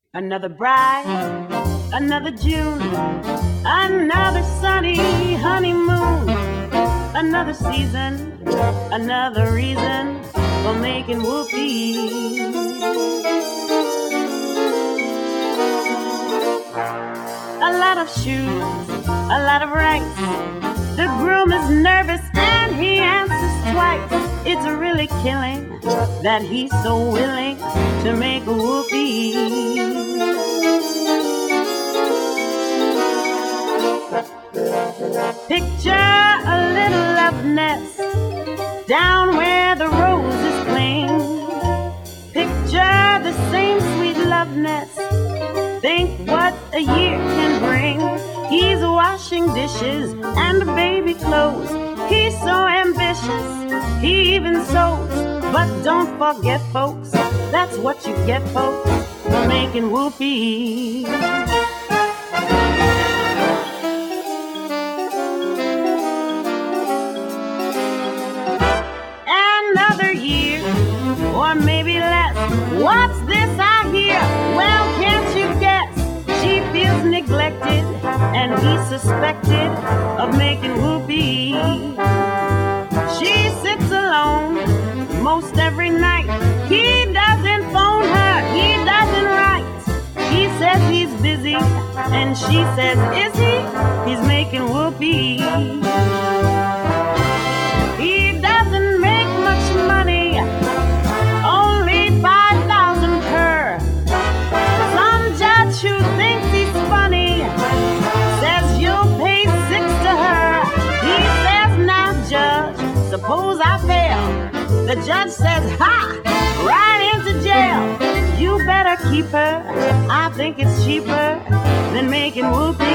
Another bright, another June, another sunny honeymoon, another season, another reason for making whoopee. A lot of shoes, a lot of rights. The groom is nervous and he answers twice. It's really killing that he's so willing to make a whoopee. Picture a little love nest down where the roses cling. Picture the same sweet love nest. Think what a year can bring. He's washing dishes and baby clothes. He's so ambitious, he even sews. But don't forget, folks, that's what you get, folks, for making whoopee. Another year, or maybe less. What's this I hear? Well, can't you guess? She feels neglected, and he's suspected of making whoopee. She sits alone most every night. He doesn't phone her, he doesn't write. He says he's busy, and she says, is he? He's making whoopee. He doesn't make much money, only 5,000 per. Some judge who thinks he's funny says you'll pay 6 to her. He says, now judge, suppose I fail. The judge says, ha, right into jail. You better keep her, I think it's cheaper than making whoopee.